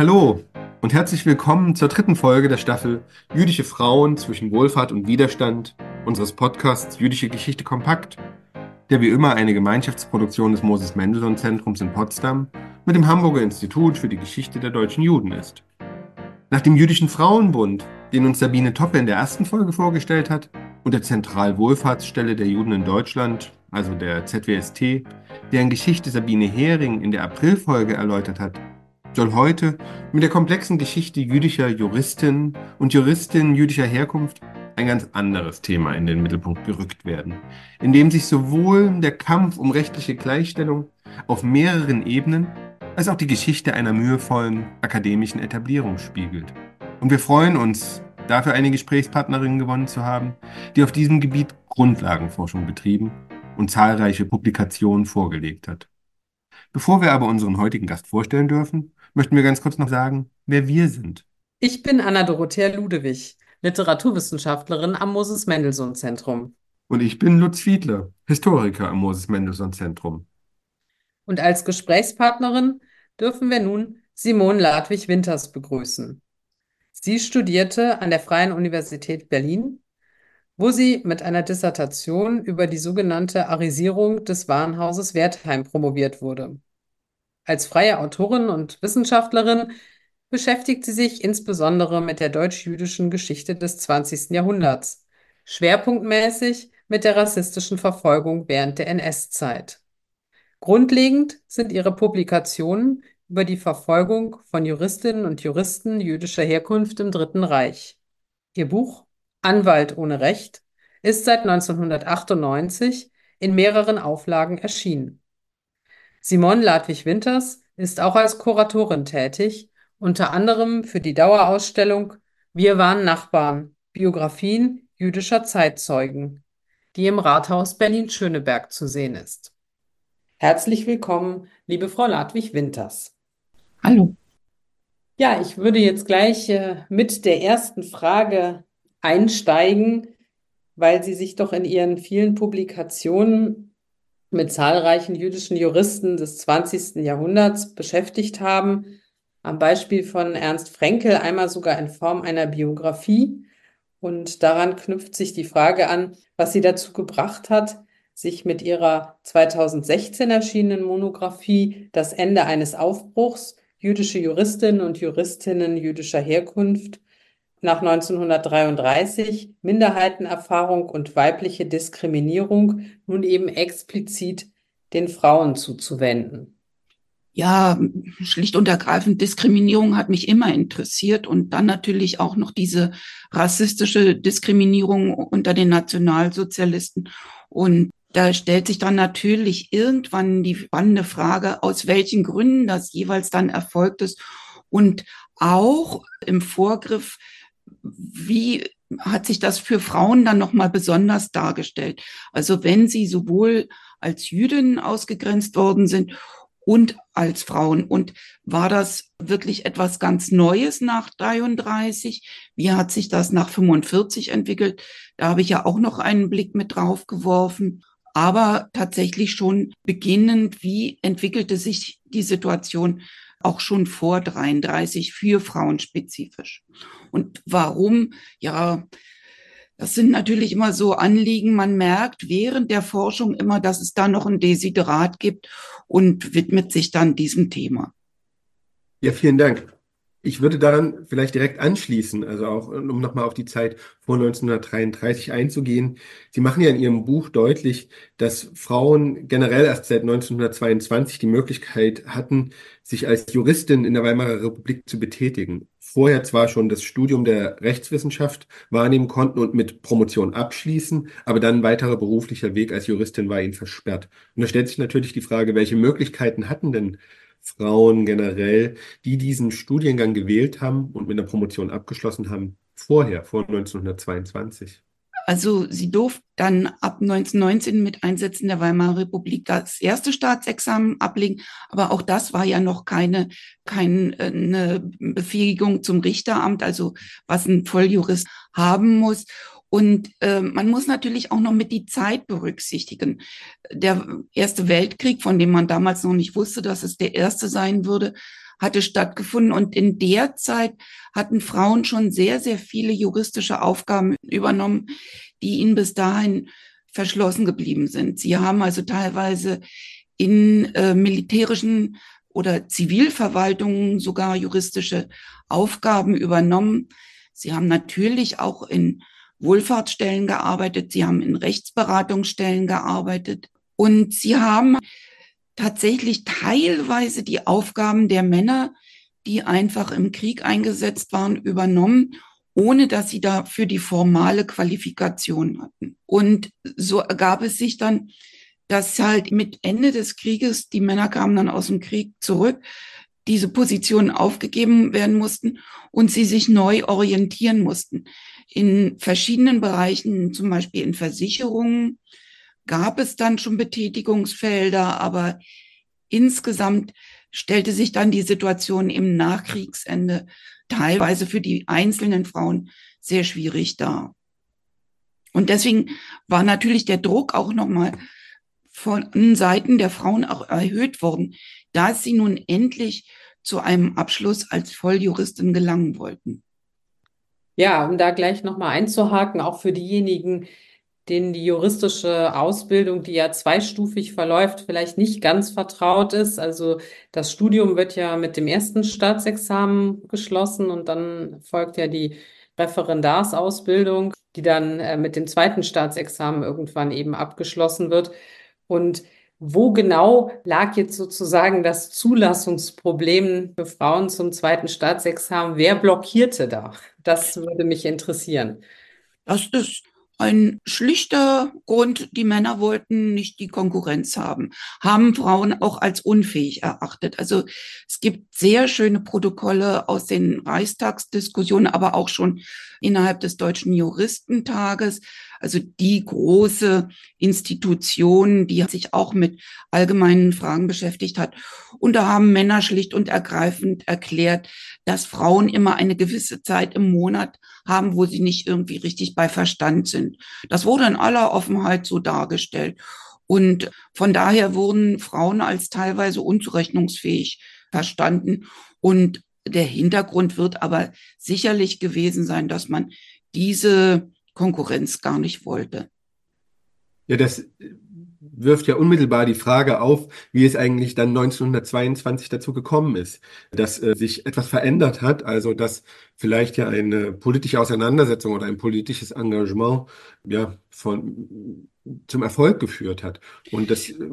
Hallo und herzlich willkommen zur dritten Folge der Staffel Jüdische Frauen zwischen Wohlfahrt und Widerstand unseres Podcasts Jüdische Geschichte kompakt, der wie immer eine Gemeinschaftsproduktion des Moses Mendelssohn Zentrums in Potsdam mit dem Hamburger Institut für die Geschichte der deutschen Juden ist. Nach dem Jüdischen Frauenbund, den uns Sabine Toppe in der ersten Folge vorgestellt hat, und der Zentralwohlfahrtsstelle der Juden in Deutschland, also der ZWST, deren Geschichte Sabine Hering in der Aprilfolge erläutert hat, soll heute mit der komplexen Geschichte jüdischer Juristinnen und Juristinnen jüdischer Herkunft ein ganz anderes Thema in den Mittelpunkt gerückt werden, in dem sich sowohl der Kampf um rechtliche Gleichstellung auf mehreren Ebenen als auch die Geschichte einer mühevollen akademischen Etablierung spiegelt. Und wir freuen uns, dafür eine Gesprächspartnerin gewonnen zu haben, die auf diesem Gebiet Grundlagenforschung betrieben und zahlreiche Publikationen vorgelegt hat. Bevor wir aber unseren heutigen Gast vorstellen dürfen, möchten wir ganz kurz noch sagen, wer wir sind. Ich bin Anna-Dorothea Ludewig, Literaturwissenschaftlerin am Moses-Mendelssohn-Zentrum. Und ich bin Lutz Fiedler, Historiker am Moses Mendelssohn Zentrum. Und als Gesprächspartnerin dürfen wir nun Simone Ladwig-Winters begrüßen. Sie studierte an der Freien Universität Berlin, wo sie mit einer Dissertation über die sogenannte Arisierung des Warenhauses Wertheim promoviert wurde. Als freie Autorin und Wissenschaftlerin beschäftigt sie sich insbesondere mit der deutsch-jüdischen Geschichte des 20. Jahrhunderts, schwerpunktmäßig mit der rassistischen Verfolgung während der NS-Zeit. Grundlegend sind ihre Publikationen über die Verfolgung von Juristinnen und Juristen jüdischer Herkunft im Dritten Reich. Ihr Buch Anwalt ohne Recht ist seit 1998 in mehreren Auflagen erschienen. Simone Ladwig-Winters ist auch als Kuratorin tätig, unter anderem für die Dauerausstellung Wir waren Nachbarn, Biografien jüdischer Zeitzeugen, die im Rathaus Berlin-Schöneberg zu sehen ist. Herzlich willkommen, liebe Frau Ladwig-Winters. Hallo. Ja, ich würde jetzt gleich mit der ersten Frage einsteigen, weil Sie sich doch in Ihren vielen Publikationen mit zahlreichen jüdischen Juristen des 20. Jahrhunderts beschäftigt haben. Am Beispiel von Ernst Fraenkel einmal sogar in Form einer Biografie. Und daran knüpft sich die Frage an, was Sie dazu gebracht hat, sich mit Ihrer 2016 erschienenen Monographie Das Ende eines Aufbruchs, jüdische Juristinnen und Juristinnen jüdischer Herkunft nach 1933, Minderheitenerfahrung und weibliche Diskriminierung nun eben explizit den Frauen zuzuwenden. Ja, schlicht und ergreifend, Diskriminierung hat mich immer interessiert und dann natürlich auch noch diese rassistische Diskriminierung unter den Nationalsozialisten. Und da stellt sich dann natürlich irgendwann die spannende Frage, aus welchen Gründen das jeweils dann erfolgt ist und auch im Vorgriff, wie hat sich das für Frauen dann nochmal besonders dargestellt? Also wenn sie sowohl als Jüdinnen ausgegrenzt worden sind und als Frauen. Und war das wirklich etwas ganz Neues nach 33? Wie hat sich das nach 45 entwickelt? Da habe ich ja auch noch einen Blick mit drauf geworfen. Aber tatsächlich schon beginnend, wie entwickelte sich die Situation auch schon vor 33 für Frauen spezifisch? Und warum? Ja, das sind natürlich immer so Anliegen. Man merkt während der Forschung immer, dass es da noch ein Desiderat gibt und widmet sich dann diesem Thema. Ja, vielen Dank. Ich würde daran vielleicht direkt anschließen, also auch um nochmal auf die Zeit vor 1933 einzugehen. Sie machen ja in Ihrem Buch deutlich, dass Frauen generell erst seit 1922 die Möglichkeit hatten, sich als Juristin in der Weimarer Republik zu betätigen. Vorher zwar schon das Studium der Rechtswissenschaft wahrnehmen konnten und mit Promotion abschließen, aber dann ein weiterer beruflicher Weg als Juristin war ihnen versperrt. Und da stellt sich natürlich die Frage, welche Möglichkeiten hatten denn Frauen generell, die diesen Studiengang gewählt haben und mit einer Promotion abgeschlossen haben, vorher, vor 1922. Also sie durfte dann ab 1919 mit Einsetzen der Weimarer Republik das erste Staatsexamen ablegen, aber auch das war ja noch keine Befähigung zum Richteramt, also was ein Volljurist haben muss. Und man muss natürlich auch noch mit die Zeit berücksichtigen. Der Erste Weltkrieg, von dem man damals noch nicht wusste, dass es der erste sein würde, hatte stattgefunden. Und in der Zeit hatten Frauen schon sehr, sehr viele juristische Aufgaben übernommen, die ihnen bis dahin verschlossen geblieben sind. Sie haben also teilweise in militärischen oder Zivilverwaltungen sogar juristische Aufgaben übernommen. Sie haben natürlich auch in Wohlfahrtsstellen gearbeitet, sie haben in Rechtsberatungsstellen gearbeitet und sie haben tatsächlich teilweise die Aufgaben der Männer, die einfach im Krieg eingesetzt waren, übernommen, ohne dass sie dafür die formale Qualifikation hatten. Und so ergab es sich dann, dass halt mit Ende des Krieges, die Männer kamen dann aus dem Krieg zurück, diese Positionen aufgegeben werden mussten und sie sich neu orientieren mussten. In verschiedenen Bereichen, zum Beispiel in Versicherungen, gab es dann schon Betätigungsfelder, aber insgesamt stellte sich dann die Situation im Nachkriegsende teilweise für die einzelnen Frauen sehr schwierig dar. Und deswegen war natürlich der Druck auch nochmal von Seiten der Frauen auch erhöht worden, da sie nun endlich zu einem Abschluss als Volljuristin gelangen wollten. Ja, um da gleich nochmal einzuhaken, auch für diejenigen, denen die juristische Ausbildung, die ja zweistufig verläuft, vielleicht nicht ganz vertraut ist. Also das Studium wird ja mit dem ersten Staatsexamen geschlossen und dann folgt ja die Referendarsausbildung, die dann mit dem zweiten Staatsexamen irgendwann eben abgeschlossen wird. Und wo genau lag jetzt sozusagen das Zulassungsproblem für Frauen zum zweiten Staatsexamen? Wer blockierte da? Das würde mich interessieren. Das ist ein schlichter Grund. Die Männer wollten nicht die Konkurrenz haben Frauen auch als unfähig erachtet. Also es gibt sehr schöne Protokolle aus den Reichstagsdiskussionen, aber auch schon innerhalb des Deutschen Juristentages. Also die große Institution, die sich auch mit allgemeinen Fragen beschäftigt hat. Und da haben Männer schlicht und ergreifend erklärt, dass Frauen immer eine gewisse Zeit im Monat haben, wo sie nicht irgendwie richtig bei Verstand sind. Das wurde in aller Offenheit so dargestellt. Und von daher wurden Frauen als teilweise unzurechnungsfähig verstanden. Und der Hintergrund wird aber sicherlich gewesen sein, dass man diese Konkurrenz gar nicht wollte. Ja, das wirft ja unmittelbar die Frage auf, wie es eigentlich dann 1922 dazu gekommen ist, dass sich etwas verändert hat, also dass vielleicht ja eine politische Auseinandersetzung oder ein politisches Engagement ja zum Erfolg geführt hat. Und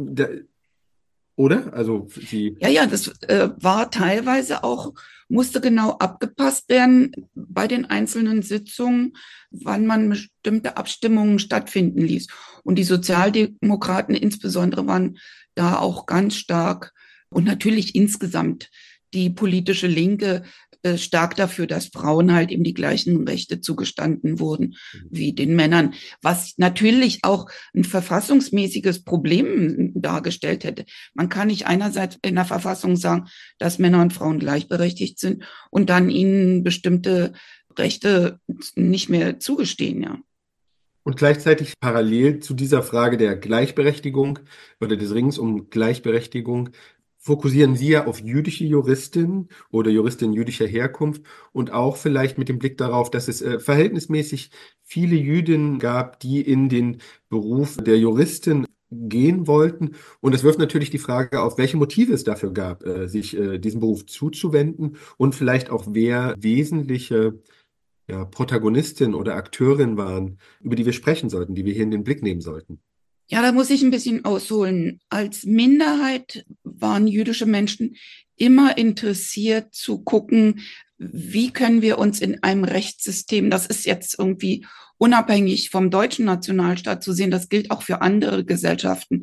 oder? Also Ja, das war teilweise auch, musste genau abgepasst werden bei den einzelnen Sitzungen, wann man bestimmte Abstimmungen stattfinden ließ. Und die Sozialdemokraten insbesondere waren da auch ganz stark und natürlich insgesamt die politische Linke stark dafür, dass Frauen halt eben die gleichen Rechte zugestanden wurden wie den Männern, was natürlich auch ein verfassungsmäßiges Problem dargestellt hätte. Man kann nicht einerseits in der Verfassung sagen, dass Männer und Frauen gleichberechtigt sind und dann ihnen bestimmte Rechte nicht mehr zugestehen, ja. Und gleichzeitig parallel zu dieser Frage der Gleichberechtigung oder des Ringens um Gleichberechtigung fokussieren Sie ja auf jüdische Juristinnen oder Juristinnen jüdischer Herkunft und auch vielleicht mit dem Blick darauf, dass es verhältnismäßig viele Jüdinnen gab, die in den Beruf der Juristin gehen wollten. Und es wirft natürlich die Frage auf, welche Motive es dafür gab, sich diesem Beruf zuzuwenden und vielleicht auch wer wesentliche Protagonistin oder Akteurin waren, über die wir sprechen sollten, die wir hier in den Blick nehmen sollten. Ja, da muss ich ein bisschen ausholen. Als Minderheit waren jüdische Menschen immer interessiert zu gucken, wie können wir uns in einem Rechtssystem, das ist jetzt irgendwie unabhängig vom deutschen Nationalstaat zu sehen, das gilt auch für andere Gesellschaften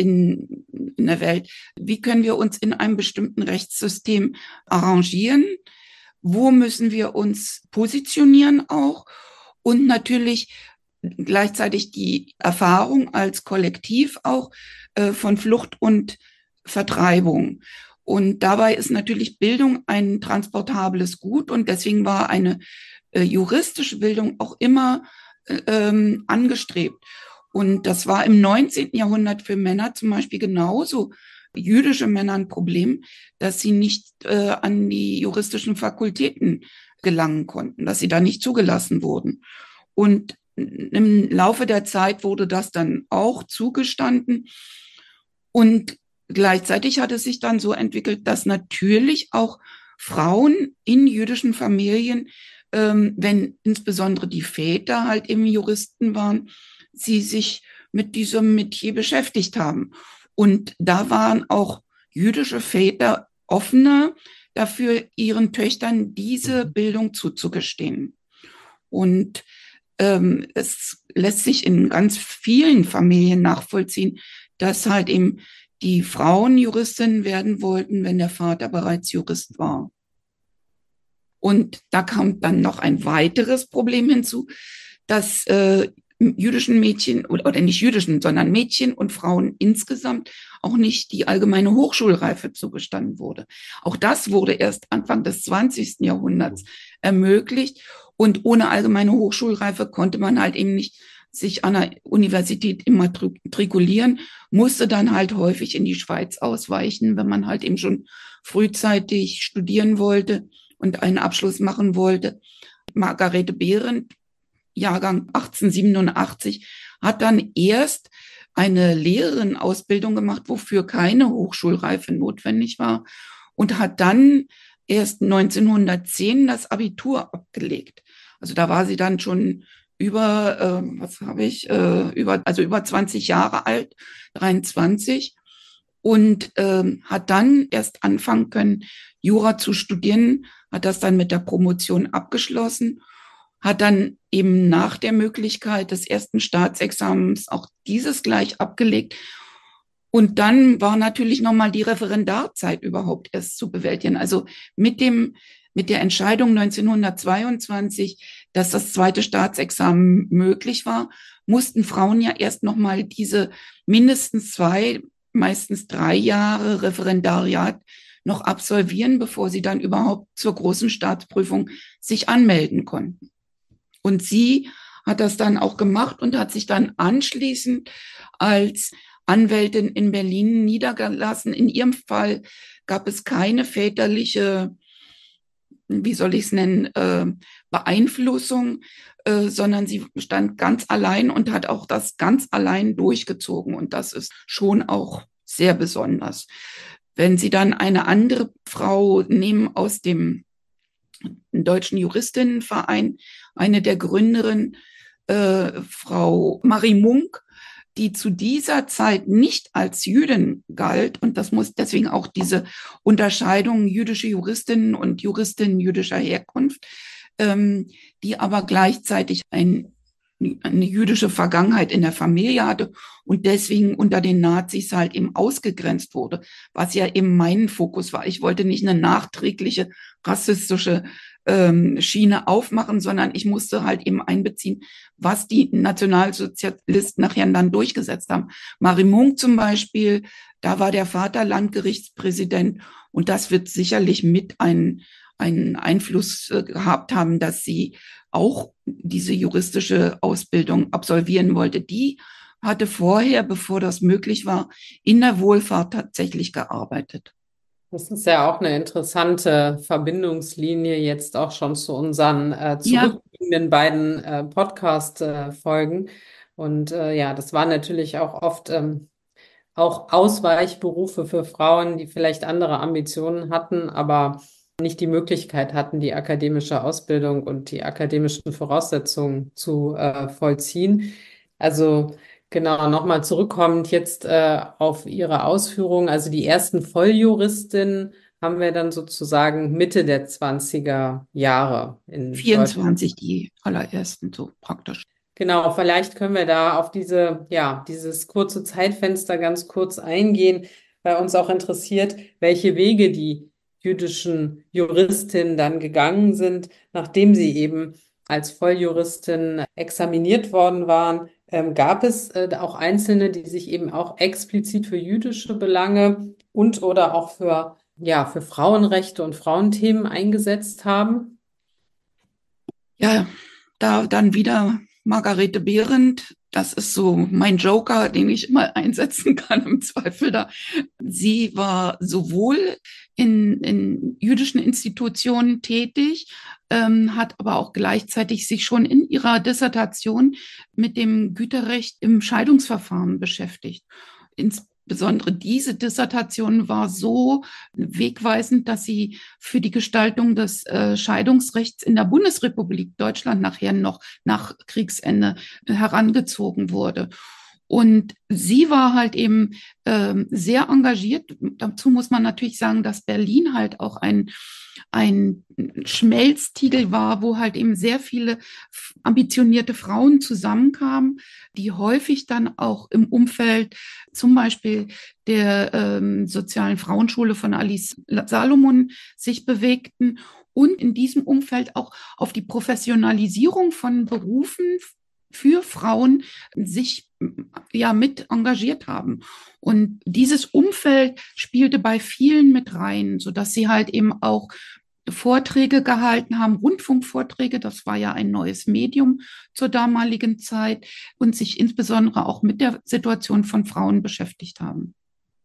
in der Welt, wie können wir uns in einem bestimmten Rechtssystem arrangieren? Wo müssen wir uns positionieren auch? Und natürlich gleichzeitig die Erfahrung als Kollektiv auch von Flucht und Vertreibung. Und dabei ist natürlich Bildung ein transportables Gut und deswegen war eine juristische Bildung auch immer angestrebt. Und das war im 19. Jahrhundert für Männer zum Beispiel genauso jüdische Männer ein Problem, dass sie nicht an die juristischen Fakultäten gelangen konnten, dass sie da nicht zugelassen wurden. Und im Laufe der Zeit wurde das dann auch zugestanden. Und gleichzeitig hat es sich dann so entwickelt, dass natürlich auch Frauen in jüdischen Familien, wenn insbesondere die Väter halt eben Juristen waren, sie sich mit diesem Metier beschäftigt haben. Und da waren auch jüdische Väter offener dafür, ihren Töchtern diese Bildung zuzugestehen. Und es lässt sich in ganz vielen Familien nachvollziehen, dass halt eben die Frauen Juristinnen werden wollten, wenn der Vater bereits Jurist war. Und da kommt dann noch ein weiteres Problem hinzu, dass jüdischen Mädchen, oder nicht jüdischen, sondern Mädchen und Frauen insgesamt auch nicht die allgemeine Hochschulreife zugestanden wurde. Auch das wurde erst Anfang des 20. Jahrhunderts ermöglicht. Und ohne allgemeine Hochschulreife konnte man halt eben nicht sich an der Universität immatrikulieren, musste dann halt häufig in die Schweiz ausweichen, wenn man halt eben schon frühzeitig studieren wollte und einen Abschluss machen wollte. Margarete Behrendt, Jahrgang 1887, hat dann erst eine Lehrerinnenausbildung gemacht, wofür keine Hochschulreife notwendig war, und hat dann erst 1910 das Abitur abgelegt. Also da war sie dann schon über 20 Jahre alt, 23, und hat dann erst anfangen können, Jura zu studieren, hat das dann mit der Promotion abgeschlossen, hat dann eben nach der Möglichkeit des ersten Staatsexamens auch dieses gleich abgelegt. Und dann war natürlich nochmal die Referendarzeit überhaupt erst zu bewältigen. Also mit der Entscheidung 1922, dass das zweite Staatsexamen möglich war, mussten Frauen ja erst nochmal diese mindestens 2, meistens 3 Jahre Referendariat noch absolvieren, bevor sie dann überhaupt zur großen Staatsprüfung sich anmelden konnten. Und sie hat das dann auch gemacht und hat sich dann anschließend als Anwältin in Berlin niedergelassen. In ihrem Fall gab es keine väterliche, wie soll ich es nennen, Beeinflussung, sondern sie stand ganz allein und hat auch das ganz allein durchgezogen. Und das ist schon auch sehr besonders. Wenn Sie dann eine andere Frau nehmen aus dem Deutschen Juristinnenverein, eine der Gründerinnen, Frau Marie Munk, die zu dieser Zeit nicht als Jüdin galt, und das muss deswegen auch diese Unterscheidung jüdische Juristinnen und Juristinnen jüdischer Herkunft, die aber gleichzeitig eine jüdische Vergangenheit in der Familie hatte und deswegen unter den Nazis halt eben ausgegrenzt wurde, was ja eben mein Fokus war. Ich wollte nicht eine nachträgliche rassistische Schiene aufmachen, sondern ich musste halt eben einbeziehen, was die Nationalsozialisten nachher dann durchgesetzt haben. Marie Munk zum Beispiel, da war der Vater Landgerichtspräsident, und das wird sicherlich mit einen Einfluss gehabt haben, dass sie auch diese juristische Ausbildung absolvieren wollte. Die hatte vorher, bevor das möglich war, in der Wohlfahrt tatsächlich gearbeitet. Das ist ja auch eine interessante Verbindungslinie jetzt auch schon zu unseren Ja, zurückliegenden beiden Podcast-Folgen. Und ja, das waren natürlich auch oft auch Ausweichberufe für Frauen, die vielleicht andere Ambitionen hatten, aber nicht die Möglichkeit hatten, die akademische Ausbildung und die akademischen Voraussetzungen zu vollziehen. Also genau, nochmal zurückkommend jetzt auf Ihre Ausführungen. Also die ersten Volljuristinnen haben wir dann sozusagen Mitte der 20er Jahre in Deutschland. 24 die allerersten, so praktisch. Genau, vielleicht können wir da auf dieses kurze Zeitfenster ganz kurz eingehen, weil uns auch interessiert, welche Wege die jüdischen Juristinnen dann gegangen sind, nachdem sie eben als Volljuristin examiniert worden waren. Gab es auch Einzelne, die sich eben auch explizit für jüdische Belange und oder auch für Frauenrechte und Frauenthemen eingesetzt haben? Ja, da dann wieder Margarete Behrendt, Das ist so mein Joker, den ich immer einsetzen kann im Zweifel da. Sie war sowohl in jüdischen Institutionen tätig, hat aber auch gleichzeitig sich schon in ihrer Dissertation mit dem Güterrecht im Scheidungsverfahren beschäftigt. Insbesondere diese Dissertation war so wegweisend, dass sie für die Gestaltung des Scheidungsrechts in der Bundesrepublik Deutschland nachher noch nach Kriegsende herangezogen wurde. Und sie war halt eben sehr engagiert. Dazu muss man natürlich sagen, dass Berlin halt auch ein Schmelztiegel war, wo halt eben sehr viele ambitionierte Frauen zusammenkamen, die häufig dann auch im Umfeld zum Beispiel der sozialen Frauenschule von Alice Salomon sich bewegten und in diesem Umfeld auch auf die Professionalisierung von Berufen für Frauen sich ja mit engagiert haben. Und dieses Umfeld spielte bei vielen mit rein, sodass sie halt eben auch Vorträge gehalten haben, Rundfunkvorträge, das war ja ein neues Medium zur damaligen Zeit, und sich insbesondere auch mit der Situation von Frauen beschäftigt haben.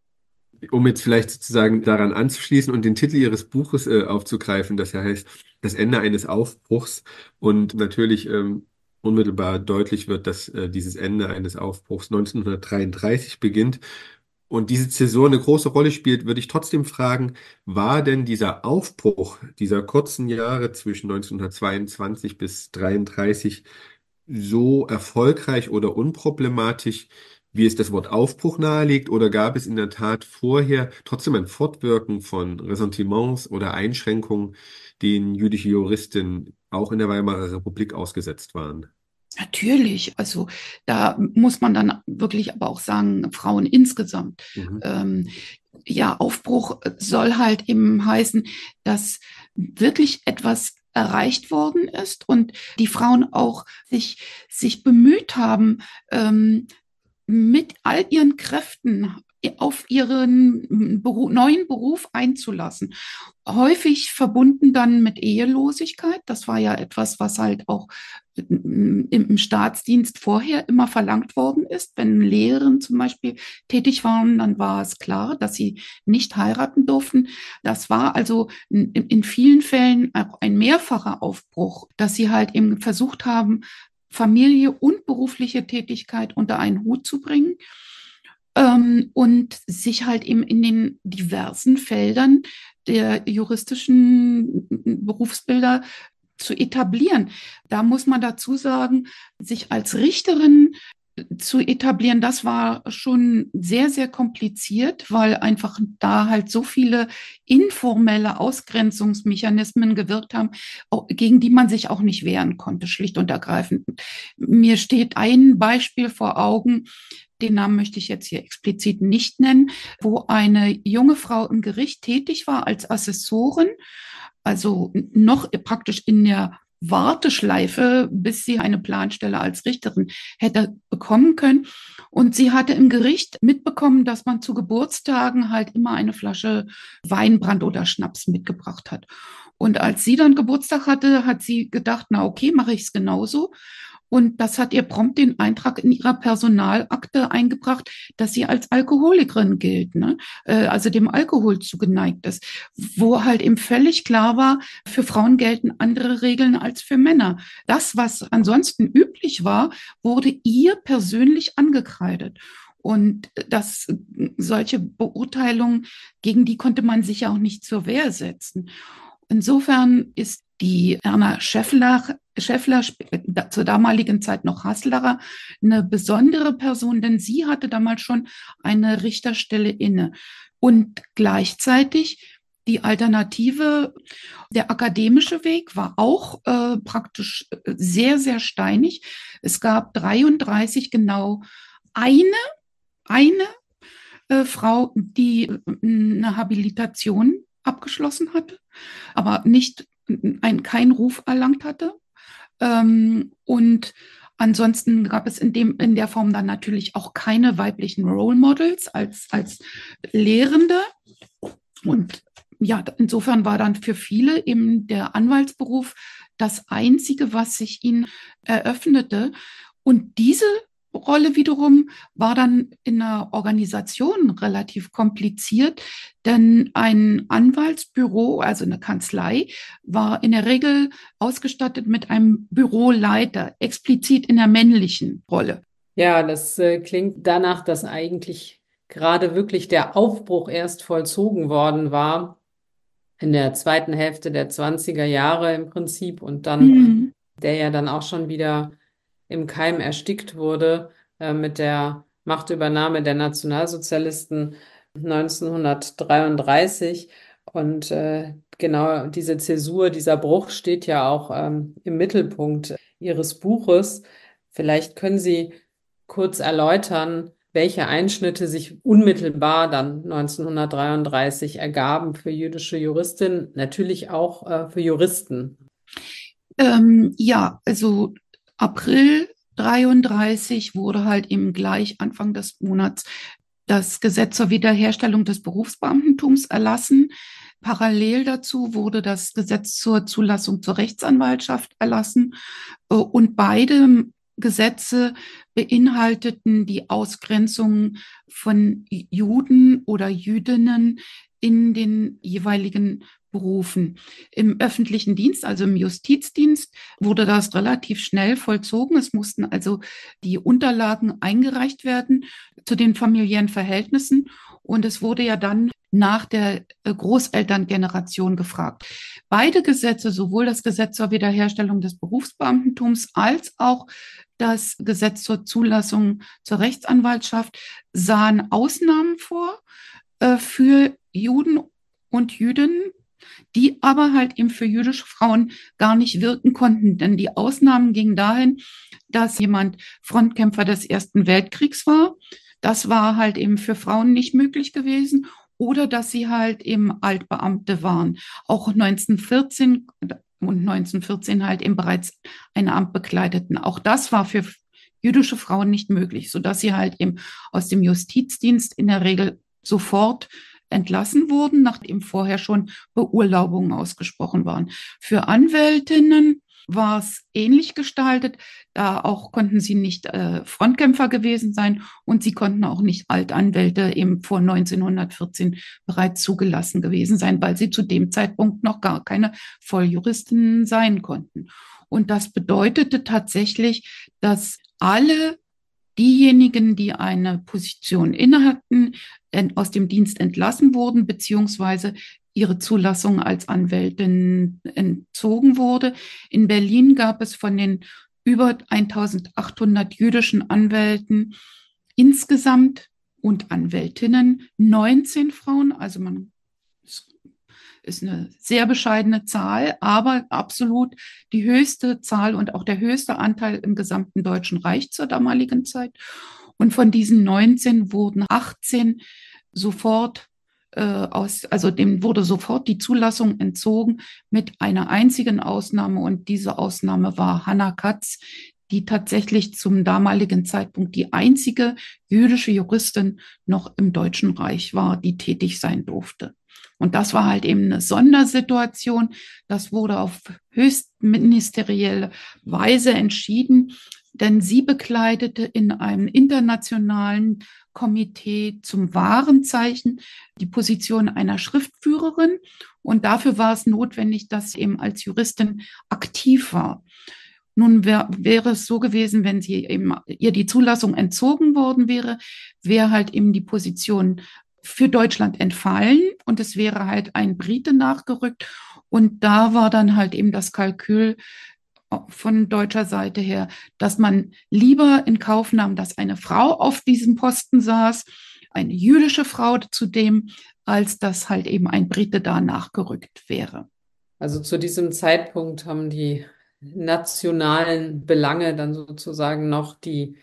Um jetzt vielleicht sozusagen daran anzuschließen und den Titel Ihres Buches aufzugreifen, das ja heißt Das Ende eines Aufbruchs, und natürlich unmittelbar deutlich wird, dass dieses Ende eines Aufbruchs 1933 beginnt und diese Zäsur eine große Rolle spielt, würde ich trotzdem fragen, war denn dieser Aufbruch dieser kurzen Jahre zwischen 1922 bis 1933 so erfolgreich oder unproblematisch, wie es das Wort Aufbruch nahelegt, oder gab es in der Tat vorher trotzdem ein Fortwirken von Ressentiments oder Einschränkungen, denen jüdische Juristinnen auch in der Weimarer Republik ausgesetzt waren? Natürlich, also da muss man dann wirklich aber auch sagen, Frauen insgesamt. Mhm. Ja, Aufbruch soll halt eben heißen, dass wirklich etwas erreicht worden ist und die Frauen auch sich bemüht haben, mit all ihren Kräften auf ihren neuen Beruf einzulassen. Häufig verbunden dann mit Ehelosigkeit. Das war ja etwas, was halt auch im Staatsdienst vorher immer verlangt worden ist. Wenn Lehrerinnen zum Beispiel tätig waren, dann war es klar, dass sie nicht heiraten durften. Das war also in vielen Fällen auch ein mehrfacher Aufbruch, dass sie halt eben versucht haben, Familie und berufliche Tätigkeit unter einen Hut zu bringen und sich halt eben in den diversen Feldern der juristischen Berufsbilder zu etablieren. Da muss man dazu sagen, sich als Richterin zu etablieren, das war schon sehr, sehr kompliziert, weil einfach da halt so viele informelle Ausgrenzungsmechanismen gewirkt haben, gegen die man sich auch nicht wehren konnte, schlicht und ergreifend. Mir steht ein Beispiel vor Augen, den Namen möchte ich jetzt hier explizit nicht nennen, wo eine junge Frau im Gericht tätig war als Assessorin, also noch praktisch in der Warteschleife, bis sie eine Planstelle als Richterin hätte bekommen können. Und sie hatte im Gericht mitbekommen, dass man zu Geburtstagen halt immer eine Flasche Weinbrand oder Schnaps mitgebracht hat. Und als sie dann Geburtstag hatte, hat sie gedacht, na okay, mache ich es genauso. Und das hat ihr prompt den Eintrag in ihrer Personalakte eingebracht, dass sie als Alkoholikerin gilt, ne? Also dem Alkohol zugeneigt ist, wo halt eben völlig klar war, für Frauen gelten andere Regeln als für Männer. Das, was ansonsten üblich war, wurde ihr persönlich angekreidet. Und solche Beurteilungen, gegen die konnte man sich ja auch nicht zur Wehr setzen. Insofern ist die Erna Scheffler, zur damaligen Zeit noch Hasslerer, eine besondere Person, denn sie hatte damals schon eine Richterstelle inne. Und gleichzeitig die Alternative, der akademische Weg war auch praktisch sehr, sehr steinig. Es gab 33 genau eine Frau, die eine Habilitation abgeschlossen hatte, aber keinen Ruf erlangt hatte. Und ansonsten gab es in der Form dann natürlich auch keine weiblichen Role Models als Lehrende. Und ja, insofern war dann für viele eben der Anwaltsberuf das Einzige, was sich ihnen eröffnete. Und diese Rolle wiederum war dann in der Organisation relativ kompliziert, denn ein Anwaltsbüro, also eine Kanzlei, war in der Regel ausgestattet mit einem Büroleiter, explizit in der männlichen Rolle. Ja, das klingt danach, dass eigentlich gerade wirklich der Aufbruch erst vollzogen worden war in der zweiten Hälfte der 20er Jahre im Prinzip und dann, der ja dann auch schon wieder im Keim erstickt wurde mit der Machtübernahme der Nationalsozialisten 1933. Und genau diese Zäsur, dieser Bruch steht ja auch im Mittelpunkt Ihres Buches. Vielleicht können Sie kurz erläutern, welche Einschnitte sich unmittelbar dann 1933 ergaben für jüdische Juristinnen, natürlich auch für Juristen. Ja, also April 33 wurde halt eben gleich Anfang des Monats das Gesetz zur Wiederherstellung des Berufsbeamtentums erlassen. Parallel dazu wurde das Gesetz zur Zulassung zur Rechtsanwaltschaft erlassen. Und beide Gesetze beinhalteten die Ausgrenzung von Juden oder Jüdinnen in den jeweiligen Berufen. Im öffentlichen Dienst, also im Justizdienst, wurde das relativ schnell vollzogen. Es mussten also die Unterlagen eingereicht werden zu den familiären Verhältnissen. Und es wurde ja dann nach der Großelterngeneration gefragt. Beide Gesetze, sowohl das Gesetz zur Wiederherstellung des Berufsbeamtentums als auch das Gesetz zur Zulassung zur Rechtsanwaltschaft, sahen Ausnahmen vor für Juden und Jüdinnen, die aber halt eben für jüdische Frauen gar nicht wirken konnten. Denn die Ausnahmen gingen dahin, dass jemand Frontkämpfer des Ersten Weltkriegs war. Das war halt eben für Frauen nicht möglich gewesen. Oder dass sie halt eben Altbeamte waren. Auch 1914 und 1914 halt eben bereits ein Amt bekleideten. Auch das war für jüdische Frauen nicht möglich, sodass sie halt eben aus dem Justizdienst in der Regel sofort entlassen wurden, nachdem vorher schon Beurlaubungen ausgesprochen waren. Für Anwältinnen war es ähnlich gestaltet. Da auch konnten sie nicht Frontkämpfer gewesen sein und sie konnten auch nicht Altanwälte eben vor 1914 bereits zugelassen gewesen sein, weil sie zu dem Zeitpunkt noch gar keine Volljuristinnen sein konnten. Und das bedeutete tatsächlich, dass alle diejenigen, die eine Position innehatten, aus dem Dienst entlassen wurden, beziehungsweise ihre Zulassung als Anwältin entzogen wurde. In Berlin gab es von den über 1800 jüdischen Anwälten insgesamt und Anwältinnen 19 Frauen. Also man ist eine sehr bescheidene Zahl, aber absolut die höchste Zahl und auch der höchste Anteil im gesamten Deutschen Reich zur damaligen Zeit. Und von diesen 19 wurden 18 sofort also dem wurde sofort die Zulassung entzogen mit einer einzigen Ausnahme. Und diese Ausnahme war Hannah Katz, die tatsächlich zum damaligen Zeitpunkt die einzige jüdische Juristin noch im Deutschen Reich war, die tätig sein durfte. Und das war halt eben eine Sondersituation. Das wurde auf höchstministerielle Weise entschieden, denn sie bekleidete in einem internationalen Komitee zum Warenzeichen die Position einer Schriftführerin. Und dafür war es notwendig, dass sie eben als Juristin aktiv war. Nun wäre es so gewesen, wenn sie eben ihr die Zulassung entzogen worden wäre, wäre halt eben die Position für Deutschland entfallen und es wäre halt ein Brite nachgerückt. Und da war dann halt eben das Kalkül von deutscher Seite her, dass man lieber in Kauf nahm, dass eine Frau auf diesem Posten saß, eine jüdische Frau zudem, als dass halt eben ein Brite da nachgerückt wäre. Also zu diesem Zeitpunkt haben die nationalen Belange dann sozusagen noch die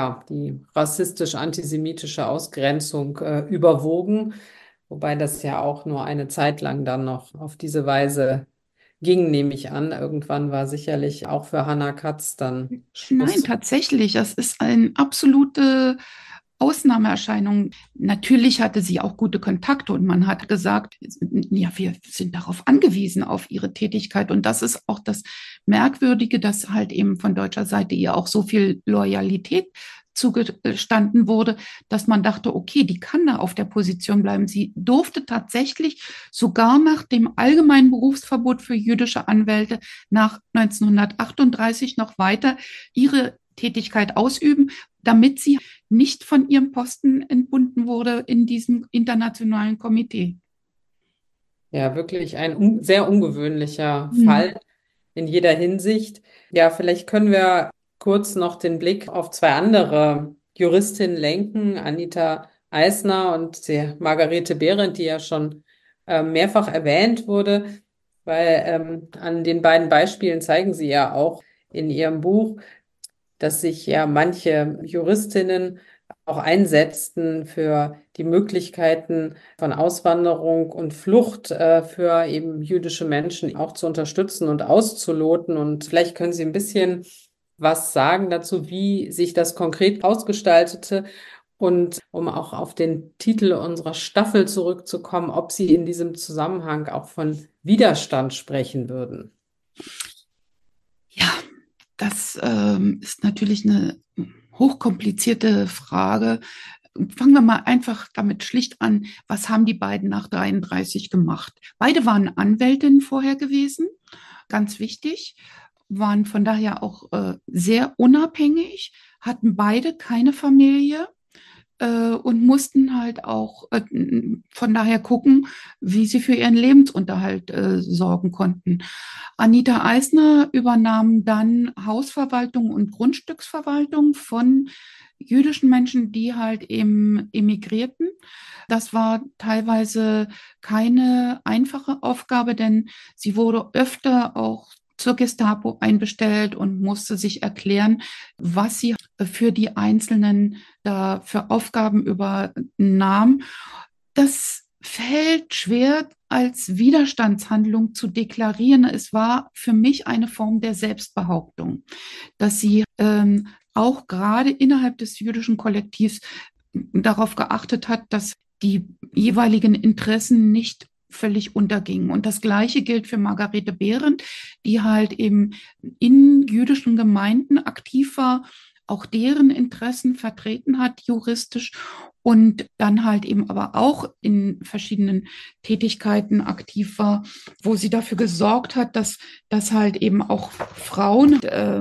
rassistisch-antisemitische Ausgrenzung überwogen, wobei das ja auch nur eine Zeit lang dann noch auf diese Weise ging, nehme ich an. Irgendwann war sicherlich auch für Hannah Katz dann Schluss. Nein, tatsächlich, das ist eine absolute Ausnahmeerscheinung. Natürlich hatte sie auch gute Kontakte und man hat gesagt, ja, wir sind darauf angewiesen, auf ihre Tätigkeit. Und das ist auch das Merkwürdige, dass halt eben von deutscher Seite ihr auch so viel Loyalität zugestanden wurde, dass man dachte, okay, die kann da auf der Position bleiben. Sie durfte tatsächlich sogar nach dem allgemeinen Berufsverbot für jüdische Anwälte nach 1938 noch weiter ihre Tätigkeit ausüben, damit sie nicht von ihrem Posten entbunden wurde in diesem internationalen Komitee. Ja, wirklich ein sehr ungewöhnlicher Mhm. Fall in jeder Hinsicht. Ja, vielleicht können wir kurz noch den Blick auf zwei andere Juristinnen lenken, Anita Eisner und die Margarete Behrendt, die ja schon mehrfach erwähnt wurde, weil an den beiden Beispielen zeigen sie ja auch in ihrem Buch, dass sich ja manche Juristinnen auch einsetzten für die Möglichkeiten von Auswanderung und Flucht für eben jüdische Menschen auch zu unterstützen und auszuloten. Und vielleicht können Sie ein bisschen was sagen dazu, wie sich das konkret ausgestaltete und um auch auf den Titel unserer Staffel zurückzukommen, ob Sie in diesem Zusammenhang auch von Widerstand sprechen würden. Ja, das ist natürlich eine hochkomplizierte Frage. Fangen wir mal einfach damit schlicht an. Was haben die beiden nach 33 gemacht? Beide waren Anwältinnen vorher gewesen, ganz wichtig, waren von daher auch sehr unabhängig, hatten beide keine Familie und mussten halt auch von daher gucken, wie sie für ihren Lebensunterhalt sorgen konnten. Anita Eisner übernahm dann Hausverwaltung und Grundstücksverwaltung von jüdischen Menschen, die halt eben emigrierten. Das war teilweise keine einfache Aufgabe, denn sie wurde öfter auch zur Gestapo einbestellt und musste sich erklären, was sie für die Einzelnen da für Aufgaben übernahm. Das fällt schwer als Widerstandshandlung zu deklarieren. Es war für mich eine Form der Selbstbehauptung, dass sie auch gerade innerhalb des jüdischen Kollektivs darauf geachtet hat, dass die jeweiligen Interessen nicht völlig untergingen. Und das Gleiche gilt für Margarete Behrendt, die halt eben in jüdischen Gemeinden aktiv war, auch deren Interessen vertreten hat, juristisch, und dann halt eben aber auch in verschiedenen Tätigkeiten aktiv war, wo sie dafür gesorgt hat, dass halt eben auch Frauen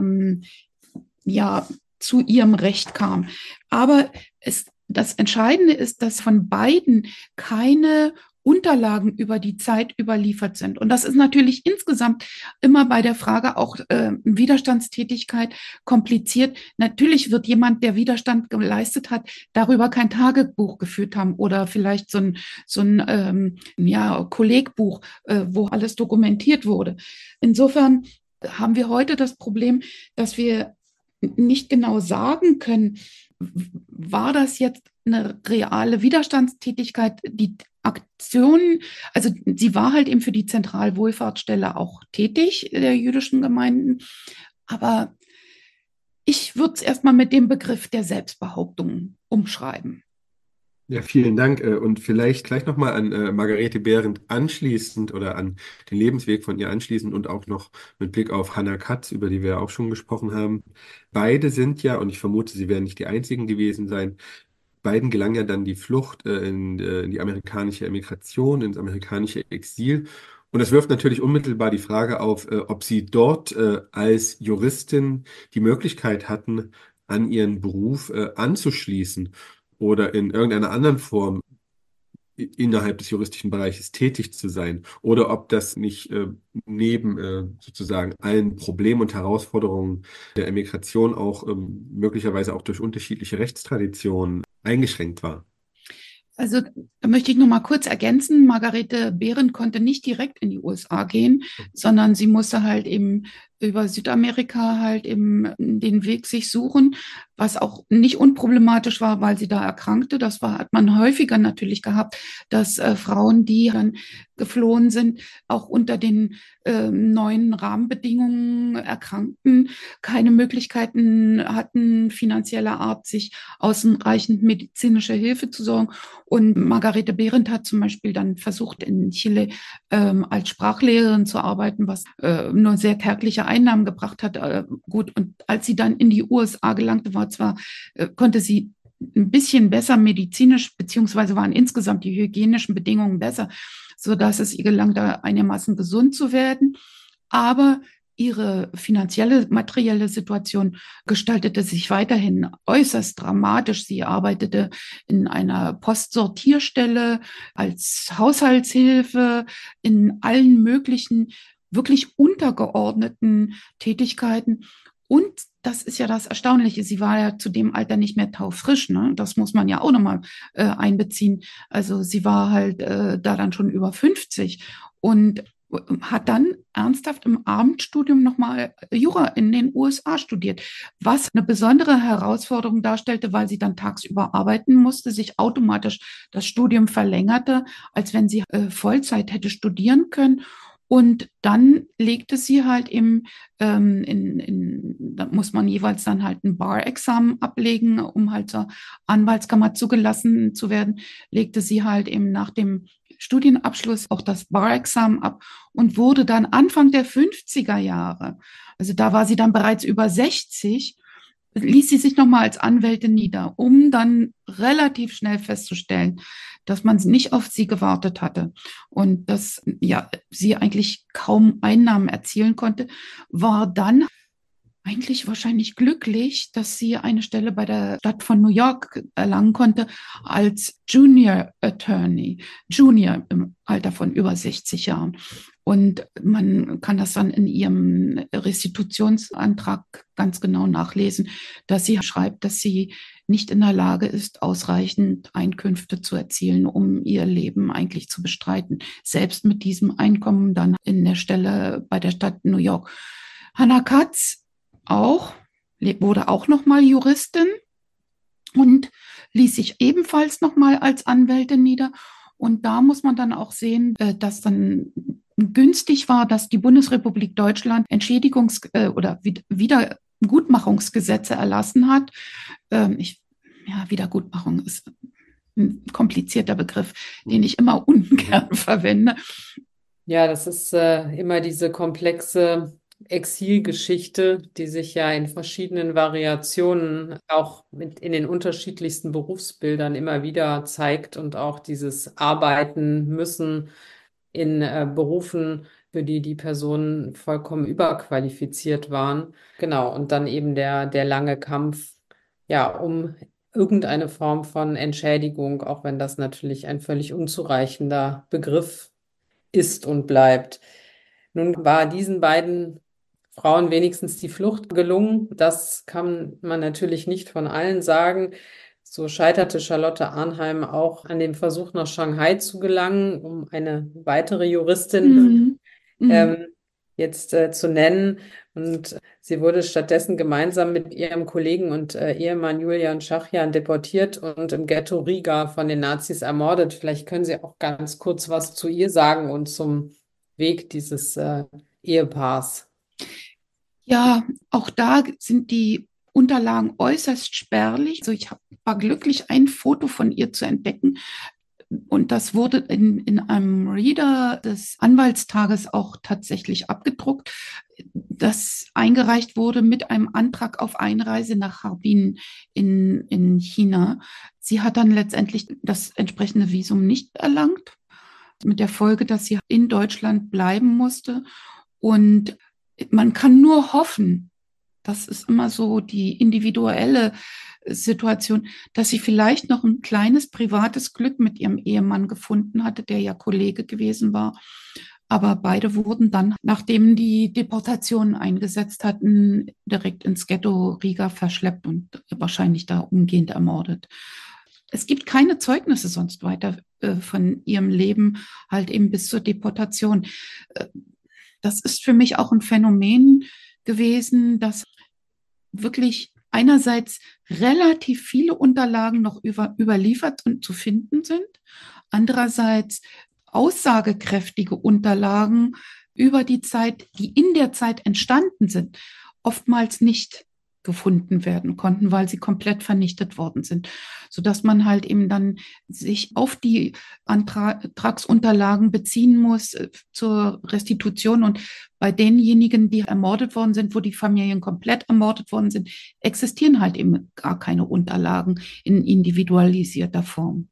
ja zu ihrem Recht kam. Aber das Entscheidende ist, dass von beiden keine Unterlagen über die Zeit überliefert sind. Und das ist natürlich insgesamt immer bei der Frage auch Widerstandstätigkeit kompliziert. Natürlich wird jemand, der Widerstand geleistet hat, darüber kein Tagebuch geführt haben oder vielleicht so ein ja, Kollegbuch, wo alles dokumentiert wurde. Insofern haben wir heute das Problem, dass wir nicht genau sagen können, war das jetzt eine reale Widerstandstätigkeit, die Aktionen, also sie war halt eben für die Zentralwohlfahrtsstelle auch tätig, der jüdischen Gemeinden, aber ich würde es erstmal mit dem Begriff der Selbstbehauptung umschreiben. Ja, vielen Dank. Und vielleicht gleich nochmal an Margarete Behrendt anschließend oder an den Lebensweg von ihr anschließend und auch noch mit Blick auf Hannah Katz, über die wir ja auch schon gesprochen haben. Beide sind ja, und ich vermute, sie werden nicht die einzigen gewesen sein, beiden gelang ja dann die Flucht in die amerikanische Emigration, ins amerikanische Exil. Und das wirft natürlich unmittelbar die Frage auf, ob sie dort als Juristin die Möglichkeit hatten, an ihren Beruf anzuschließen oder in irgendeiner anderen Form innerhalb des juristischen Bereiches tätig zu sein oder ob das nicht neben sozusagen allen Problemen und Herausforderungen der Emigration auch möglicherweise auch durch unterschiedliche Rechtstraditionen eingeschränkt war. Also da möchte ich noch mal kurz ergänzen, Margarete Behrendt konnte nicht direkt in die USA gehen, sondern sie musste halt eben über Südamerika halt eben den Weg sich suchen, was auch nicht unproblematisch war, weil sie da erkrankte. Hat man häufiger natürlich gehabt, dass Frauen, die dann geflohen sind, auch unter den neuen Rahmenbedingungen erkrankten, keine Möglichkeiten hatten, finanzieller Art sich ausreichend medizinische Hilfe zu sorgen. Und Margarete Behrendt hat zum Beispiel dann versucht, in Chile als Sprachlehrerin zu arbeiten, was nur sehr kärgliche Einnahmen gebracht hat. Gut, und als sie dann in die USA gelangte, konnte sie ein bisschen besser medizinisch, beziehungsweise waren insgesamt die hygienischen Bedingungen besser, sodass es ihr gelang, da einigermaßen gesund zu werden. Aber ihre finanzielle, materielle Situation gestaltete sich weiterhin äußerst dramatisch. Sie arbeitete in einer Postsortierstelle als Haushaltshilfe, in allen möglichen, wirklich untergeordneten Tätigkeiten. Und das ist ja das Erstaunliche, sie war ja zu dem Alter nicht mehr taufrisch, ne? Das muss man ja auch nochmal einbeziehen. Also sie war halt da dann schon über 50 und hat dann ernsthaft im Abendstudium nochmal Jura in den USA studiert, was eine besondere Herausforderung darstellte, weil sie dann tagsüber arbeiten musste, sich automatisch das Studium verlängerte, als wenn sie Vollzeit hätte studieren können. Und dann legte sie halt da muss man jeweils dann halt ein Bar-Examen ablegen, um halt zur Anwaltskammer zugelassen zu werden, legte sie halt eben nach dem Studienabschluss auch das Bar-Examen ab und wurde dann Anfang der 50er Jahre, also da war sie dann bereits über 60, ließ sie sich nochmal als Anwältin nieder, um dann relativ schnell festzustellen, dass man nicht auf sie gewartet hatte und dass ja, sie eigentlich kaum Einnahmen erzielen konnte, war dann eigentlich wahrscheinlich glücklich, dass sie eine Stelle bei der Stadt von New York erlangen konnte als Junior Attorney, Junior im Alter von über 60 Jahren. Und man kann das dann in ihrem Restitutionsantrag ganz genau nachlesen, dass sie schreibt, dass sie nicht in der Lage ist, ausreichend Einkünfte zu erzielen, um ihr Leben eigentlich zu bestreiten. Selbst mit diesem Einkommen dann in der Stelle bei der Stadt New York. Hannah Katz wurde auch nochmal Juristin und ließ sich ebenfalls nochmal als Anwältin nieder. Und da muss man dann auch sehen, dass dann günstig war, dass die Bundesrepublik Deutschland oder Wiedergutmachungsgesetze erlassen hat. Wiedergutmachung ist ein komplizierter Begriff, den ich immer ungern verwende. Ja, das ist immer diese komplexe Exilgeschichte, die sich ja in verschiedenen Variationen auch in den unterschiedlichsten Berufsbildern immer wieder zeigt und auch dieses Arbeiten müssen in Berufen, für die die Personen vollkommen überqualifiziert waren. Genau, und dann eben der lange Kampf, ja, um irgendeine Form von Entschädigung, auch wenn das natürlich ein völlig unzureichender Begriff ist und bleibt. Nun war diesen beiden Frauen wenigstens die Flucht gelungen. Das kann man natürlich nicht von allen sagen. So scheiterte Charlotte Arnheim auch an dem Versuch, nach Shanghai zu gelangen, um eine weitere Juristin jetzt zu nennen. Und sie wurde stattdessen gemeinsam mit ihrem Kollegen und Ehemann Julian Schachjan deportiert und im Ghetto Riga von den Nazis ermordet. Vielleicht können Sie auch ganz kurz was zu ihr sagen und zum Weg dieses Ehepaars. Ja, auch da sind die Unterlagen äußerst spärlich. Also war glücklich, ein Foto von ihr zu entdecken. Und das wurde in einem Reader des Anwaltstages auch tatsächlich abgedruckt, das eingereicht wurde mit einem Antrag auf Einreise nach Harbin in China. Sie hat dann letztendlich das entsprechende Visum nicht erlangt, mit der Folge, dass sie in Deutschland bleiben musste. Und man kann nur hoffen, das ist immer so die individuelle Situation, dass sie vielleicht noch ein kleines privates Glück mit ihrem Ehemann gefunden hatte, der ja Kollege gewesen war. Aber beide wurden dann, nachdem die Deportationen eingesetzt hatten, direkt ins Ghetto Riga verschleppt und wahrscheinlich da umgehend ermordet. Es gibt keine Zeugnisse sonst weiter von ihrem Leben, halt eben bis zur Deportation. Das ist für mich auch ein Phänomen gewesen, dass wirklich einerseits relativ viele Unterlagen noch überliefert und zu finden sind, andererseits aussagekräftige Unterlagen über die Zeit, die in der Zeit entstanden sind, oftmals nicht gefunden werden konnten, weil sie komplett vernichtet worden sind, sodass man halt eben dann sich auf die Antragsunterlagen beziehen muss zur Restitution. Und bei denjenigen, die ermordet worden sind, wo die Familien komplett ermordet worden sind, existieren halt eben gar keine Unterlagen in individualisierter Form.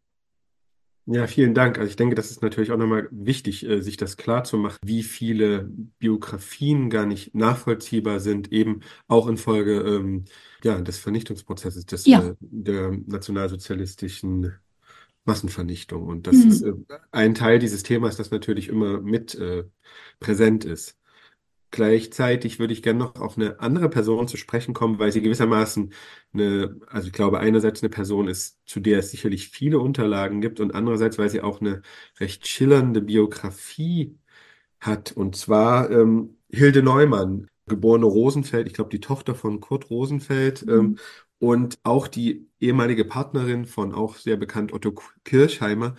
Ja, vielen Dank. Also ich denke, das ist natürlich auch nochmal wichtig, sich das klar zu machen, wie viele Biografien gar nicht nachvollziehbar sind, eben auch infolge ja, des Vernichtungsprozesses Ja. der nationalsozialistischen Massenvernichtung. Und das ist Mhm. ein Teil dieses Themas, das natürlich immer mit präsent ist. Gleichzeitig würde ich gerne noch auf eine andere Person zu sprechen kommen, weil sie gewissermaßen also ich glaube, einerseits eine Person ist, zu der es sicherlich viele Unterlagen gibt und andererseits, weil sie auch eine recht schillernde Biografie hat. Und zwar Hilde Neumann, geborene Rosenfeld, ich glaube, die Tochter von Kurt Rosenfeld, Mhm. und auch die ehemalige Partnerin von auch sehr bekannt Otto Kirchheimer.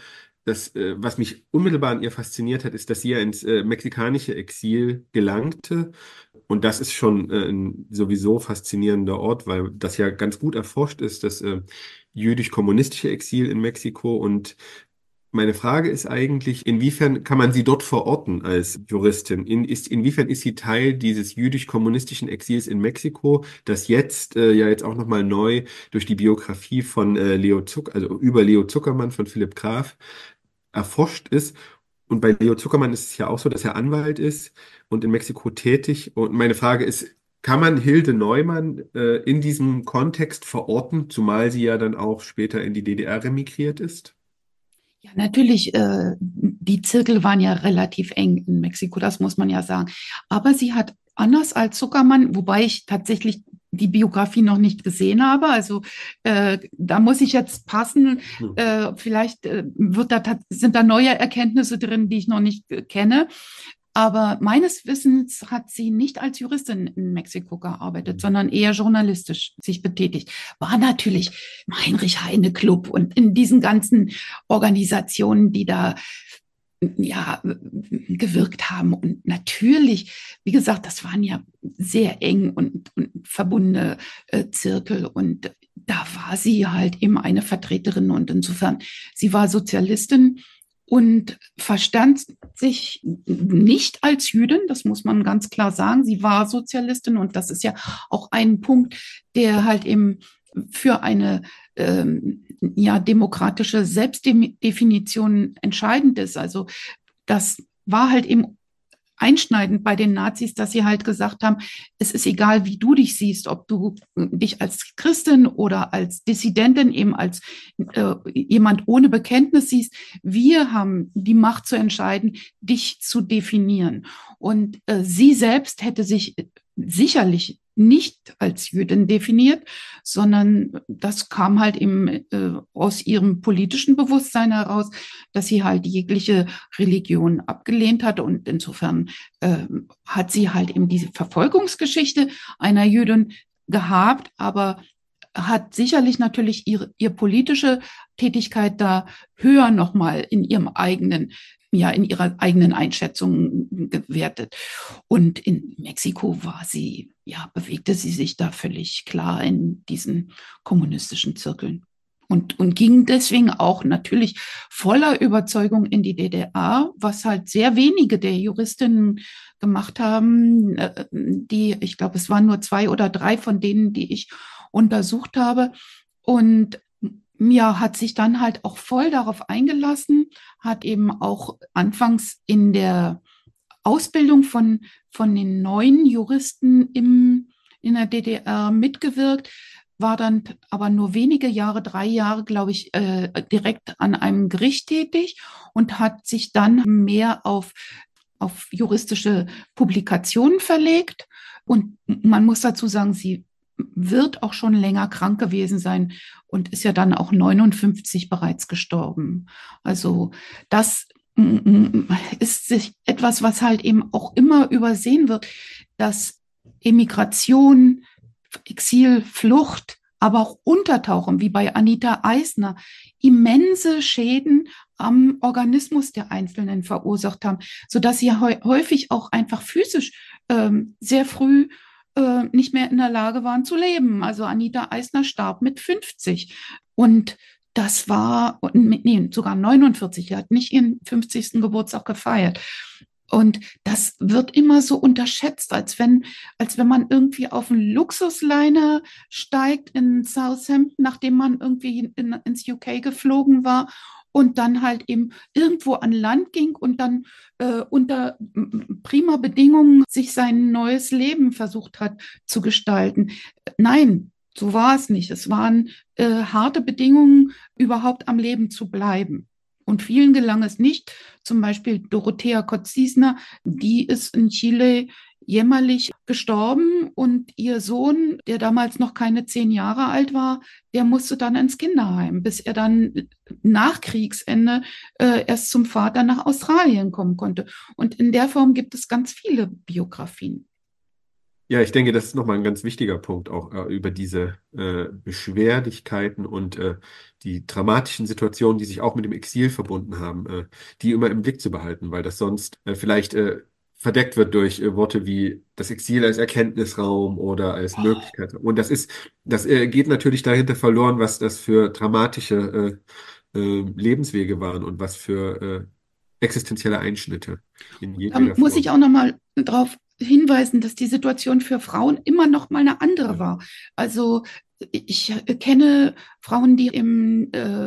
Was mich unmittelbar an ihr fasziniert hat, ist, dass sie ja ins mexikanische Exil gelangte. Und das ist schon ein sowieso faszinierender Ort, weil das ja ganz gut erforscht ist, das jüdisch-kommunistische Exil in Mexiko. Und meine Frage ist eigentlich, inwiefern kann man sie dort verorten als Juristin? Inwiefern ist sie Teil dieses jüdisch-kommunistischen Exils in Mexiko, das jetzt ja jetzt auch nochmal neu durch die Biografie von also über Leo Zuckermann von Philipp Graf erforscht ist? Und bei Leo Zuckermann ist es ja auch so, dass er Anwalt ist und in Mexiko tätig. Und meine Frage ist, kann man Hilde Neumann in diesem Kontext verorten, zumal sie ja dann auch später in die DDR remigriert ist? Ja, natürlich, die Zirkel waren ja relativ eng in Mexiko, das muss man ja sagen. Aber sie hat anders als Zuckermann, wobei ich tatsächlich die Biografie noch nicht gesehen habe, also da muss ich jetzt passen. Hm. Vielleicht sind da neue Erkenntnisse drin, die ich noch nicht kenne. Aber meines Wissens hat sie nicht als Juristin in Mexiko gearbeitet, sondern eher journalistisch sich betätigt. War natürlich im Heinrich-Heine-Club und in diesen ganzen Organisationen, die da ja gewirkt haben. Und natürlich, wie gesagt, das waren ja sehr eng und verbundene Zirkel. Und da war sie halt eben eine Vertreterin. Und insofern, sie war Sozialistin und verstand sich nicht als Jüdin, das muss man ganz klar sagen. Sie war Sozialistin und das ist ja auch ein Punkt, der halt eben für eine ja, demokratische Selbstdefinition entscheidend ist. Also das war halt eben einschneidend bei den Nazis, dass sie halt gesagt haben, es ist egal, wie du dich siehst, ob du dich als Christin oder als Dissidentin, eben als jemand ohne Bekenntnis siehst. Wir haben die Macht zu entscheiden, dich zu definieren. Und sie selbst hätte sich sicherlich nicht als Jüdin definiert, sondern das kam halt eben aus ihrem politischen Bewusstsein heraus, dass sie halt jegliche Religion abgelehnt hat. Und insofern hat sie halt eben diese Verfolgungsgeschichte einer Jüdin gehabt, aber hat sicherlich natürlich ihr politische Tätigkeit da höher nochmal in ihrem eigenen, ja, in ihrer eigenen Einschätzung gewertet. Und in Mexiko ja, bewegte sie sich da völlig klar in diesen kommunistischen Zirkeln. Und ging deswegen auch natürlich voller Überzeugung in die DDR, was halt sehr wenige der Juristinnen gemacht haben, ich glaube, es waren nur 2 oder 3 von denen, die ich untersucht habe. Und ja, hat sich dann halt auch voll darauf eingelassen, hat eben auch anfangs in der Ausbildung von den neuen Juristen in der DDR mitgewirkt, war dann aber nur wenige Jahre, 3 Jahre, glaube ich, direkt an einem Gericht tätig und hat sich dann mehr auf juristische Publikationen verlegt. Und man muss dazu sagen, sie wird auch schon länger krank gewesen sein und ist ja dann auch 59 bereits gestorben. Also das ist etwas, was halt eben auch immer übersehen wird, dass Emigration, Exil, Flucht, aber auch Untertauchen, wie bei Anita Eisner, immense Schäden am Organismus der Einzelnen verursacht haben, sodass sie häufig auch einfach physisch sehr früh nicht mehr in der Lage waren zu leben. Also Anita Eisner starb mit 50. Und das war, nee, sogar 49. Sie hat nicht ihren 50. Geburtstag gefeiert. Und das wird immer so unterschätzt, als wenn man irgendwie auf einen Luxusliner steigt in Southampton, nachdem man irgendwie ins UK geflogen war und dann halt eben irgendwo an Land ging und dann unter prima Bedingungen sich sein neues Leben versucht hat zu gestalten. Nein, so war es nicht. Es waren harte Bedingungen, überhaupt am Leben zu bleiben. Und vielen gelang es nicht. Zum Beispiel Dorothea Kotziesner, die ist in Chile jämmerlich gestorben und ihr Sohn, der damals noch keine 10 Jahre alt war, der musste dann ins Kinderheim, bis er dann nach Kriegsende erst zum Vater nach Australien kommen konnte. Und in der Form gibt es ganz viele Biografien. Ja, ich denke, das ist nochmal ein ganz wichtiger Punkt, auch über diese Beschwerlichkeiten und die dramatischen Situationen, die sich auch mit dem Exil verbunden haben, die immer im Blick zu behalten, weil das sonst vielleicht verdeckt wird durch Worte wie das Exil als Erkenntnisraum oder als Möglichkeit. Und das geht natürlich dahinter verloren, was das für dramatische Lebenswege waren und was für existenzielle Einschnitte in Da jedweder muss ich Form. auch noch mal darauf hinweisen, dass die Situation für Frauen immer noch mal eine andere Ja. war. Also ich kenne Frauen, die im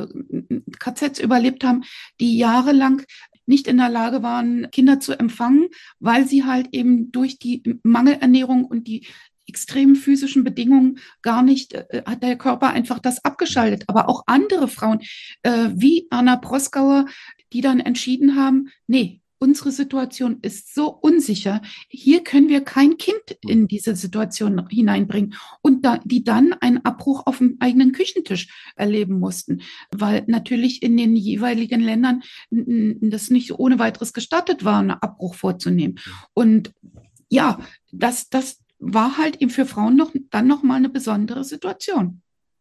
KZ überlebt haben, die jahrelang nicht in der Lage waren, Kinder zu empfangen, weil sie halt eben durch die Mangelernährung und die extremen physischen Bedingungen gar nicht, hat der Körper einfach das abgeschaltet. Aber auch andere Frauen, wie Anna Proskauer, die dann entschieden haben, nee, unsere Situation ist so unsicher. Hier können wir kein Kind in diese Situation hineinbringen. Und die dann einen Abbruch auf dem eigenen Küchentisch erleben mussten, weil natürlich in den jeweiligen Ländern das nicht so ohne weiteres gestattet war, einen Abbruch vorzunehmen. Und ja, das war halt eben für Frauen dann noch mal eine besondere Situation.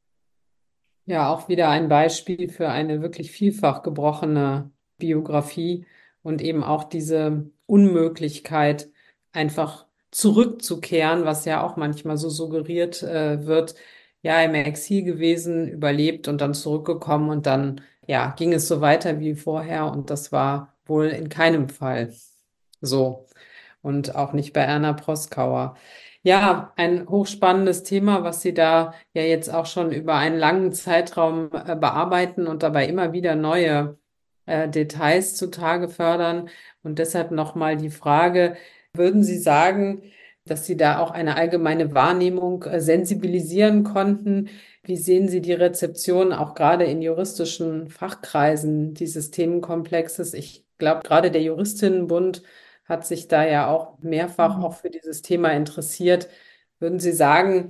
Ja, auch wieder ein Beispiel für eine wirklich vielfach gebrochene Biografie und eben auch diese Unmöglichkeit, einfach zurückzukehren, was ja auch manchmal so suggeriert wird, ja, im Exil gewesen, überlebt und dann zurückgekommen und dann, ja, ging es so weiter wie vorher und das war wohl in keinem Fall so und auch nicht bei Erna Proskauer. Ja, ein hochspannendes Thema, was Sie da ja jetzt auch schon über einen langen Zeitraum bearbeiten und dabei immer wieder neue Details zutage fördern. Und deshalb nochmal die Frage, würden Sie sagen, dass Sie da auch eine allgemeine Wahrnehmung sensibilisieren konnten? Wie sehen Sie die Rezeption auch gerade in juristischen Fachkreisen dieses Themenkomplexes? Ich glaube, gerade der Juristinnenbund hat sich da ja auch mehrfach auch für dieses Thema interessiert. Würden Sie sagen,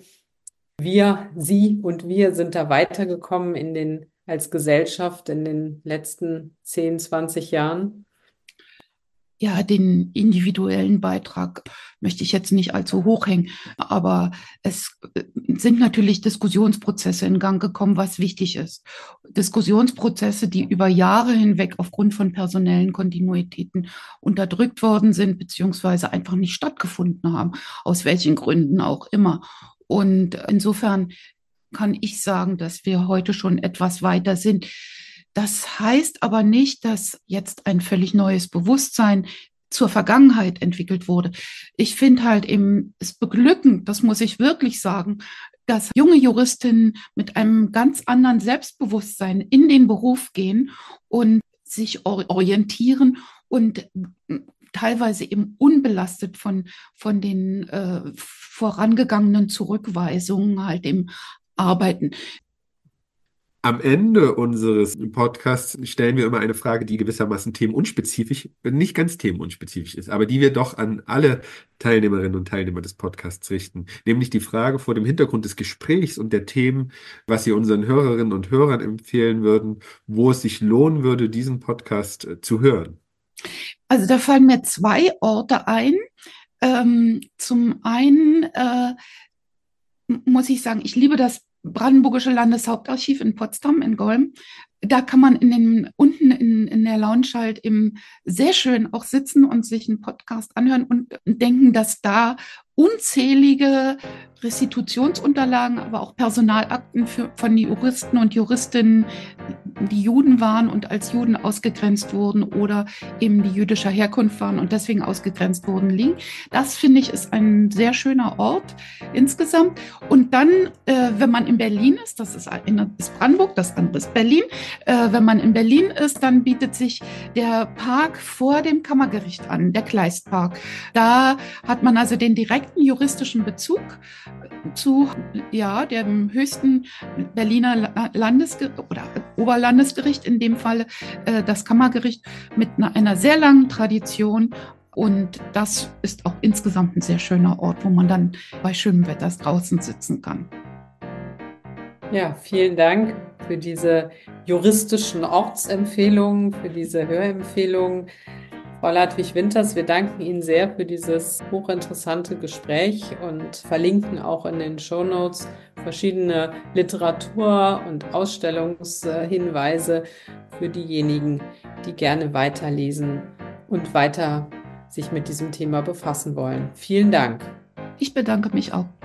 Sie und wir sind da weitergekommen als Gesellschaft in den letzten 10, 20 Jahren? Ja, den individuellen Beitrag möchte ich jetzt nicht allzu hoch hängen, aber es sind natürlich Diskussionsprozesse in Gang gekommen, was wichtig ist. Diskussionsprozesse, die über Jahre hinweg aufgrund von personellen Kontinuitäten unterdrückt worden sind, beziehungsweise einfach nicht stattgefunden haben, aus welchen Gründen auch immer. Und insofern kann ich sagen, dass wir heute schon etwas weiter sind. Das heißt aber nicht, dass jetzt ein völlig neues Bewusstsein zur Vergangenheit entwickelt wurde. Ich finde halt eben es beglückend, das muss ich wirklich sagen, dass junge Juristinnen mit einem ganz anderen Selbstbewusstsein in den Beruf gehen und sich orientieren und teilweise eben unbelastet von den vorangegangenen Zurückweisungen halt eben arbeiten. Am Ende unseres Podcasts stellen wir immer eine Frage, die gewissermaßen themenunspezifisch, nicht ganz themenunspezifisch ist, aber die wir doch an alle Teilnehmerinnen und Teilnehmer des Podcasts richten. Nämlich die Frage vor dem Hintergrund des Gesprächs und der Themen, was Sie unseren Hörerinnen und Hörern empfehlen würden, wo es sich lohnen würde, diesen Podcast zu hören. Also da fallen mir zwei Orte ein. Zum einen muss ich sagen, ich liebe das Brandenburgische Landeshauptarchiv in Potsdam, in Golm. Da kann man unten in der Lounge halt eben sehr schön auch sitzen und sich einen Podcast anhören und denken, dass da unzählige Restitutionsunterlagen, aber auch Personalakten von Juristen und Juristinnen, die Juden waren und als Juden ausgegrenzt wurden oder eben die jüdischer Herkunft waren und deswegen ausgegrenzt wurden, liegen. Das finde ich ist ein sehr schöner Ort insgesamt. Und dann, wenn man in Berlin ist, das ist Brandenburg, das andere ist Berlin, wenn man in Berlin ist, dann bietet sich der Park vor dem Kammergericht an, der Kleistpark. Da hat man also den direkten juristischen Bezug zu dem höchsten Berliner oder Oberlandesgericht, in dem Fall das Kammergericht, mit einer sehr langen Tradition. Und das ist auch insgesamt ein sehr schöner Ort, wo man dann bei schönem Wetter draußen sitzen kann. Ja, vielen Dank für diese juristischen Ortsempfehlungen, für diese Hörempfehlungen. Frau Ladwig-Winters, wir danken Ihnen sehr für dieses hochinteressante Gespräch und verlinken auch in den Shownotes verschiedene Literatur- und Ausstellungshinweise für diejenigen, die gerne weiterlesen und weiter sich mit diesem Thema befassen wollen. Vielen Dank. Ich bedanke mich auch.